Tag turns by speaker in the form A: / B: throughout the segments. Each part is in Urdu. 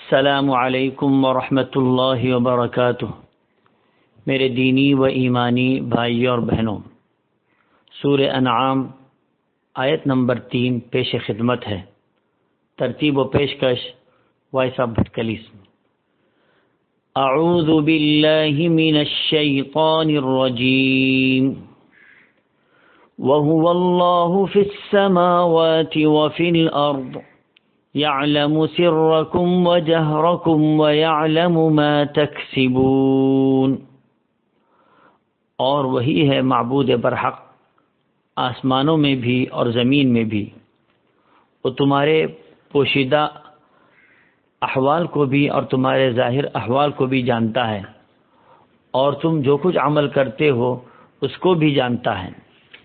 A: السلام علیکم ورحمۃ اللہ وبرکاتہ۔ میرے دینی و ایمانی بھائیوں اور بہنوں، سورہ انعام آیت نمبر 3 پیش خدمت ہے۔ ترتیب و پیشکش وائس آف بھٹکلیس۔ اعوذ باللہ من الشیطان الرجیم۔ وَهُوَ اللَّهُ فِي السَّمَاوَاتِ وَفِي الْأَرْضِ يَعْلَمُ سِرَّكُمْ وَجَهْرَكُمْ وَيَعْلَمُ مَا تَكْسِبُونَ۔ اور وہی ہے معبود برحق، آسمانوں میں بھی اور زمین میں بھی۔ وہ تمہارے پوشیدہ احوال کو بھی اور تمہارے ظاہر احوال کو بھی جانتا ہے، اور تم جو کچھ عمل کرتے ہو اس کو بھی جانتا ہے۔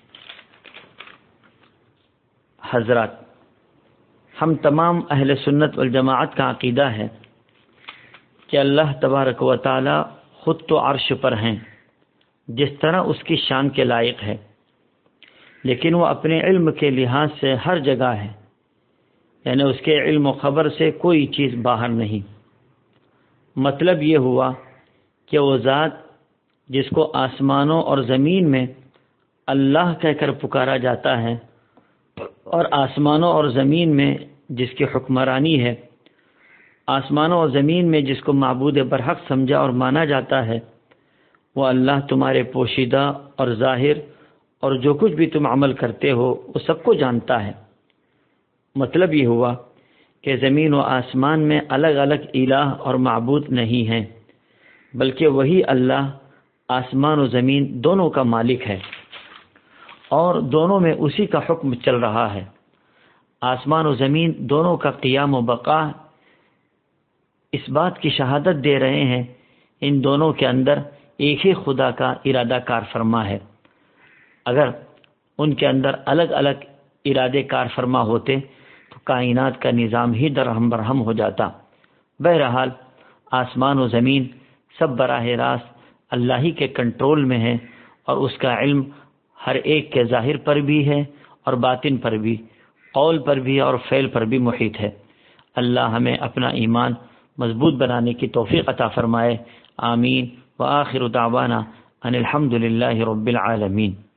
A: حضرات، ہم تمام اہل سنت والجماعت کا عقیدہ ہے کہ اللہ تبارک و تعالی خود تو عرش پر ہیں، جس طرح اس کی شان کے لائق ہے، لیکن وہ اپنے علم کے لحاظ سے ہر جگہ ہے، یعنی اس کے علم و خبر سے کوئی چیز باہر نہیں۔ مطلب یہ ہوا کہ وہ ذات جس کو آسمانوں اور زمین میں اللہ کہہ کر پکارا جاتا ہے، اور آسمانوں اور زمین میں جس کی حکمرانی ہے، آسمانوں اور زمین میں جس کو معبود برحق سمجھا اور مانا جاتا ہے، وہ اللہ تمہارے پوشیدہ اور ظاہر اور جو کچھ بھی تم عمل کرتے ہو وہ سب کو جانتا ہے۔ مطلب یہ ہوا کہ زمین و آسمان میں الگ الگ الہ اور معبود نہیں ہیں، بلکہ وہی اللہ آسمان و زمین دونوں کا مالک ہے، اور دونوں میں اسی کا حکم چل رہا ہے۔ آسمان و زمین دونوں کا قیام و بقا اس بات کی شہادت دے رہے ہیں، ان دونوں کے اندر ایک ہی خدا کا ارادہ کار فرما ہے۔ اگر ان کے اندر الگ الگ ارادے کار فرما ہوتے تو کائنات کا نظام ہی درہم برہم ہو جاتا۔ بہرحال آسمان و زمین سب براہ راست اللہ ہی کے کنٹرول میں ہے، اور اس کا علم ہر ایک کے ظاہر پر بھی ہے اور باطن پر بھی، قول پر بھی اور فعل پر بھی محیط ہے۔ اللہ ہمیں اپنا ایمان مضبوط بنانے کی توفیق عطا فرمائے۔ آمین۔ وآخر دعوانا ان الحمد للہ رب العالمین۔